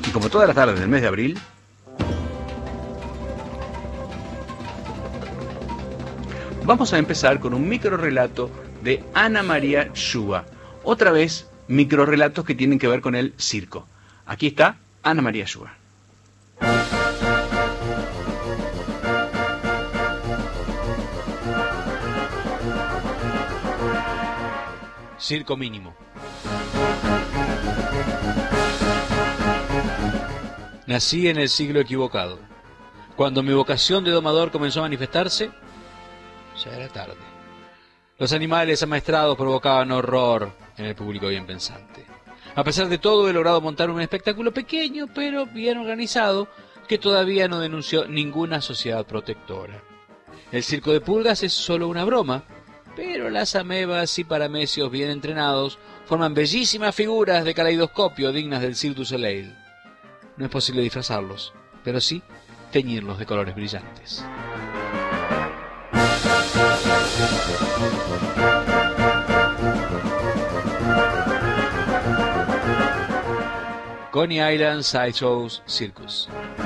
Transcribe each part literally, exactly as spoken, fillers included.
Y como todas las tardes del mes de abril, vamos a empezar con un microrrelato de Ana María Yuba. Otra vez, microrrelatos que tienen que ver con el circo. Aquí está Ana María Yuba. Circo mínimo. Nací en el siglo equivocado. Cuando mi vocación de domador comenzó a manifestarse, ya era tarde. Los animales amaestrados provocaban horror en el público bien pensante. A pesar de todo, he logrado montar un espectáculo pequeño, pero bien organizado, que todavía no denunció ninguna sociedad protectora. El circo de pulgas es solo una broma, pero las amebas y paramecios bien entrenados forman bellísimas figuras de caleidoscopio dignas del Cirque du Soleil. No es posible disfrazarlos, pero sí teñirlos de colores brillantes. Coney Island Sideshows Circus.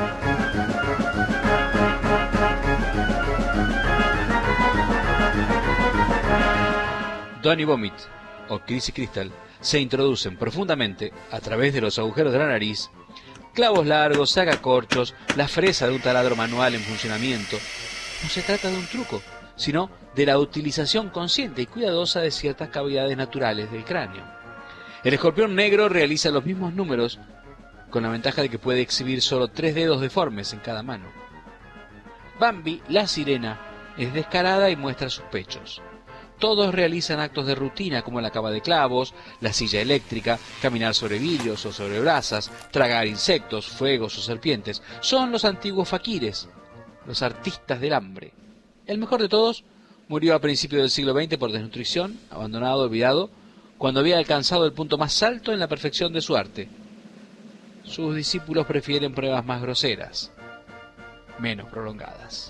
Donny Vomit o Chrissy Crystal se introducen profundamente a través de los agujeros de la nariz, clavos largos, sacacorchos, la fresa de un taladro manual en funcionamiento. No se trata de un truco, sino de la utilización consciente y cuidadosa de ciertas cavidades naturales del cráneo. El escorpión negro realiza los mismos números, con la ventaja de que puede exhibir solo tres dedos deformes en cada mano. Bambi, la sirena, es descarada y muestra sus pechos. Todos realizan actos de rutina como la cama de clavos, la silla eléctrica, caminar sobre vidrios o sobre brasas, tragar insectos, fuegos o serpientes. Son los antiguos faquires, los artistas del hambre. El mejor de todos murió a principios del siglo veinte por desnutrición, abandonado, olvidado, cuando había alcanzado el punto más alto en la perfección de su arte. Sus discípulos prefieren pruebas más groseras, menos prolongadas.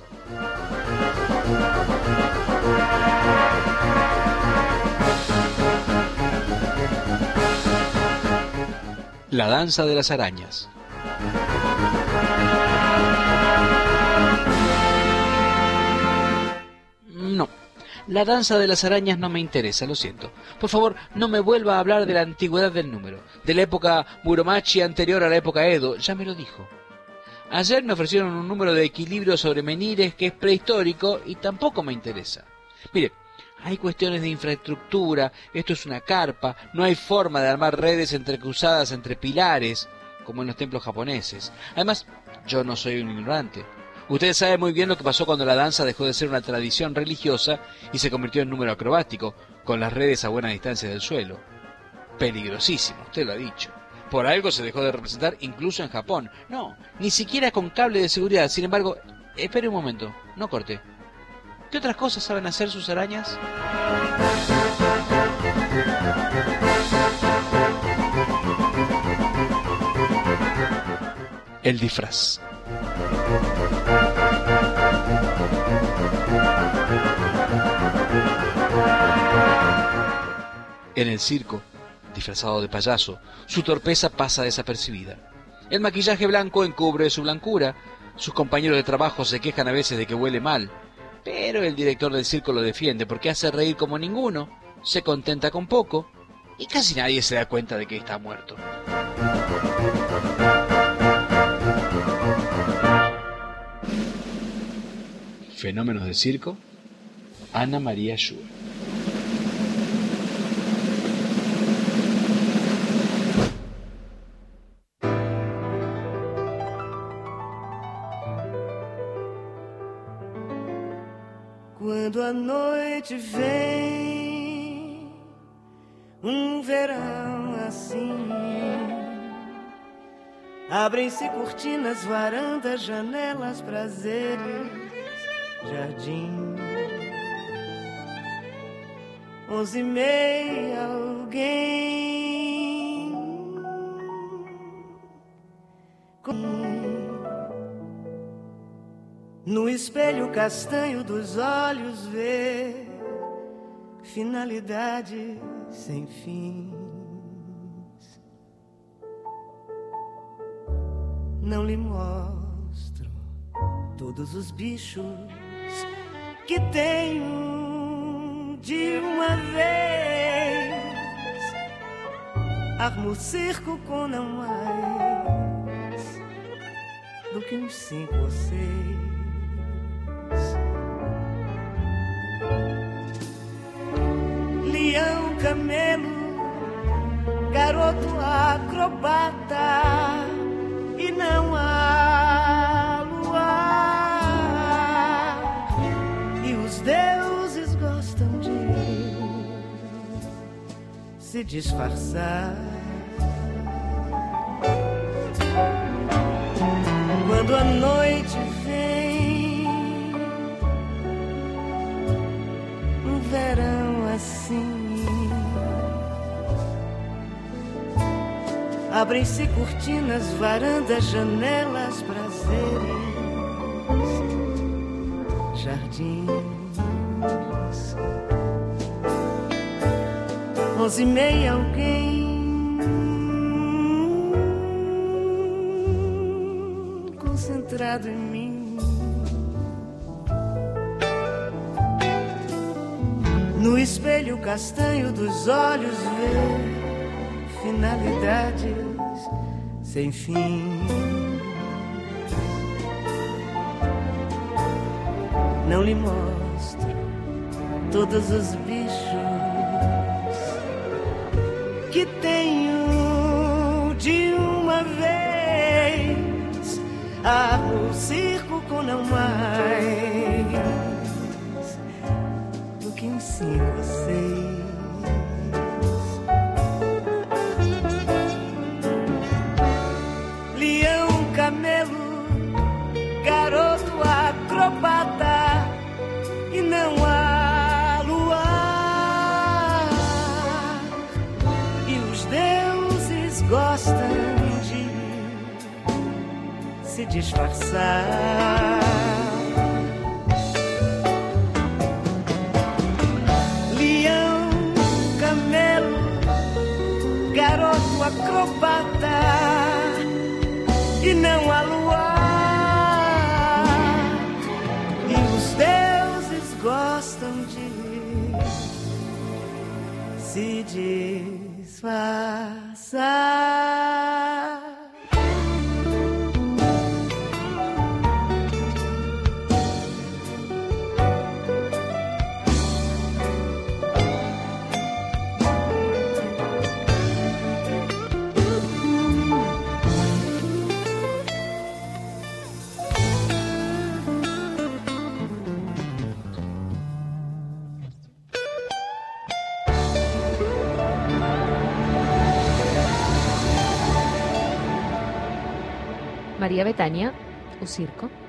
La danza de las arañas. No, la danza de las arañas no me interesa, lo siento. Por favor, no me vuelva a hablar de la antigüedad del número, de la época Muromachi anterior a la época Edo, ya me lo dijo. Ayer me ofrecieron un número de equilibrio sobre menires que es prehistórico y tampoco me interesa. Mire, hay cuestiones de infraestructura, esto es una carpa, no hay forma de armar redes entrecruzadas entre pilares, como en los templos japoneses. Además, yo no soy un ignorante. Usted sabe muy bien lo que pasó cuando la danza dejó de ser una tradición religiosa y se convirtió en número acrobático, con las redes a buena distancia del suelo. Peligrosísimo, usted lo ha dicho. Por algo se dejó de representar incluso en Japón. No, ni siquiera con cable de seguridad. Sin embargo, espere un momento, no corte. ¿Qué otras cosas saben hacer sus arañas? El disfraz. En el circo, disfrazado de payaso, su torpeza pasa desapercibida. El maquillaje blanco encubre su blancura. Sus compañeros de trabajo se quejan a veces de que huele mal, pero el director del circo lo defiende porque hace reír como ninguno, se contenta con poco y casi nadie se da cuenta de que está muerto. Fenómenos de circo, Ana María Yuba. Quando a noite vem, um verão assim, abrem-se cortinas, varandas, janelas, prazeres, jardins. Onze e meia, alguém no espelho castanho dos olhos vê finalidade sem fins. não lhe mostro todos os bichos que tenho de uma vez. Armo o circo com não mais do que uns cinco ou seis. Leão, camelo, garoto acrobata, e não há luar, e os deuses gostam de se disfarçar. Quando a noite vem, um verão assim, abrem-se cortinas, varandas, janelas, prazeres, jardins. Onze e meia, alguém concentrado em mim. No espelho castanho dos olhos vê finalidades sem fim. Não lhe mostro todos os bichos que tenho de uma vez. Armo o circo com não mais do que em cinco ou seis. Camelo, garoto acrobata, e não há luar, e os deuses gostam de se disfarçar. Leão, camelo, garoto acrobata, e não há luar, e os deuses gostam de se disfarçar. María Betania, o circo.